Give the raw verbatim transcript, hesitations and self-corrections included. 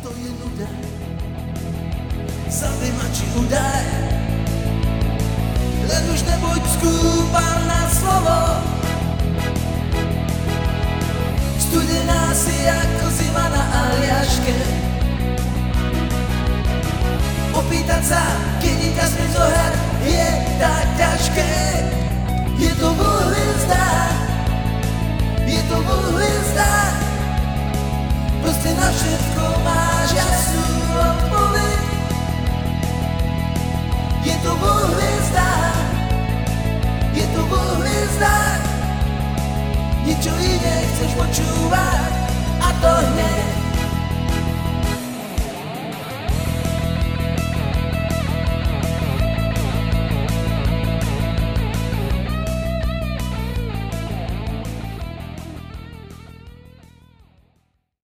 to je nuda. Zavímači údaj, len už nebuď skúpan na slovo. Studená si ako zima na Aliaške. Opýtať sa, kedy ťa späť zoher, je tak ťažké. Je to v hviezdách, je to v hviezdách. Proste na všetko máš jasnú odpoveď. Je to vo hviezdách, je to vo hviezdách. Niečo iné chceš počúvať, a to hneď.